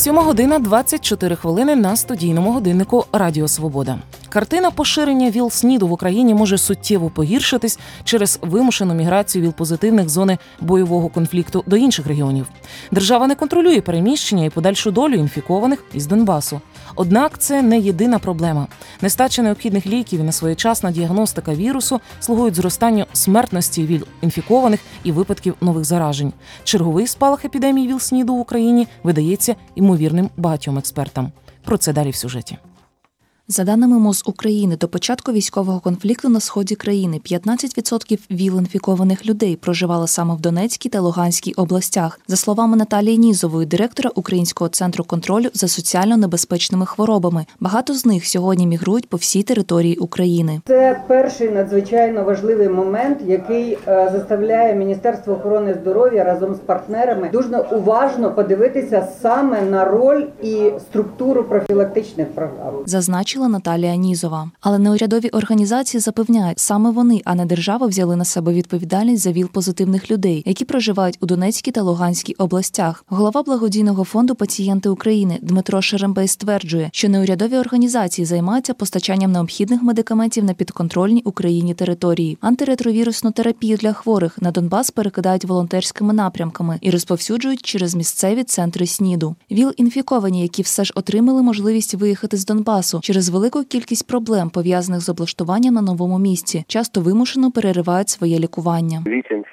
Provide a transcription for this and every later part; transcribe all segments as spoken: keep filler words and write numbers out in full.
Сьома година двадцять чотири хвилини на студійному годиннику Радіо Свобода. Картина поширення ВІЛ-СНІДу в Україні може суттєво погіршитись через вимушену міграцію ВІЛ-позитивних з зони бойового конфлікту до інших регіонів. Держава не контролює переміщення і подальшу долю інфікованих із Донбасу. Однак це не єдина проблема. Нестача необхідних ліків і несвоєчасна діагностика вірусу слугують зростанню смертності ВІЛ-інфікованих і випадків нових заражень. Черговий спалах епідемії ВІЛ-СНІДу в Україні видається ймовірним багатьом експертам. Про це далі в сюжеті. За даними МОЗ України, до початку військового конфлікту на сході країни п'ятнадцять відсотків ВІЛ-інфікованих людей проживали саме в Донецькій та Луганській областях. За словами Наталії Нізової, директора Українського центру контролю за соціально небезпечними хворобами, багато з них сьогодні мігрують по всій території України. Це перший надзвичайно важливий момент, який заставляє Міністерство охорони здоров'я разом з партнерами дуже уважно подивитися саме на роль і структуру профілактичних програм. Зазначили Наталія Нізова. Але неурядові організації запевняють, саме вони, а не держава, взяли на себе відповідальність за ВІЛ-позитивних людей, які проживають у Донецькій та Луганській областях. Голова благодійного фонду «Пацієнти України» Дмитро Шерембей стверджує, що неурядові організації займаються постачанням необхідних медикаментів на підконтрольній Україні території. Антиретровірусну терапію для хворих на Донбас перекидають волонтерськими напрямками і розповсюджують через місцеві центри СНІДу. ВІЛ-інфіковані, які все ж отримали можливість виїхати з Донбасу через велику кількість проблем, пов'язаних з облаштуванням на новому місці, часто вимушено переривають своє лікування.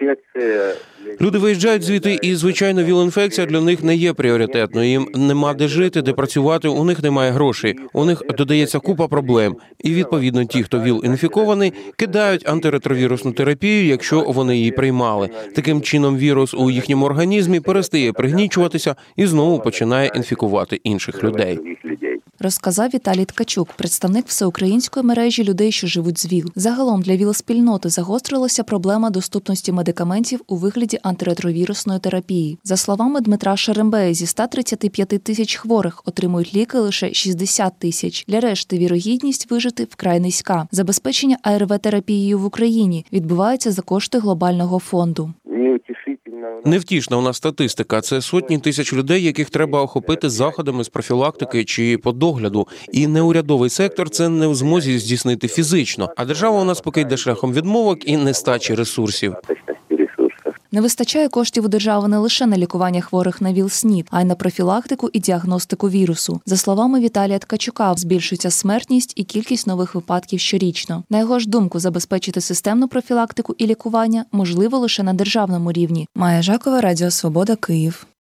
Люди виїжджають звідти, і, звичайно, ВІЛ-інфекція для них не є пріоритетною. Їм нема де жити, де працювати, у них немає грошей. У них додається купа проблем. І, відповідно, ті, хто ВІЛ-інфікований, кидають антиретровірусну терапію, якщо вони її приймали. Таким чином, вірус у їхньому організмі перестає пригнічуватися і знову починає інфікувати інших людей. Розказав Віталій Ткачук, представник всеукраїнської мережі людей, що живуть з ВІЛ. Загалом для ВІЛ-спільноти загострилася проблема доступності медикаментів у вигляді антиретровірусної терапії. За словами Дмитра Шерембея, зі ста тридцяти п'яти тисяч хворих отримують ліки лише шістдесят тисяч. Для решти вірогідність вижити вкрай низька. Забезпечення А Р В-терапією в Україні відбувається за кошти глобального фонду. Невтішна у нас статистика. Це сотні тисяч людей, яких треба охопити заходами з профілактики чи по догляду. І неурядовий сектор це не в змозі здійснити фізично. А держава у нас поки йде шляхом відмовок і нестачі ресурсів. Не вистачає коштів у держави не лише на лікування хворих на ВІЛ-СНІД, а й на профілактику і діагностику вірусу. За словами Віталія Ткачука, збільшується смертність і кількість нових випадків щорічно. На його ж думку, забезпечити системну профілактику і лікування можливо лише на державному рівні. Майя Жакова, Радіо Свобода, Київ.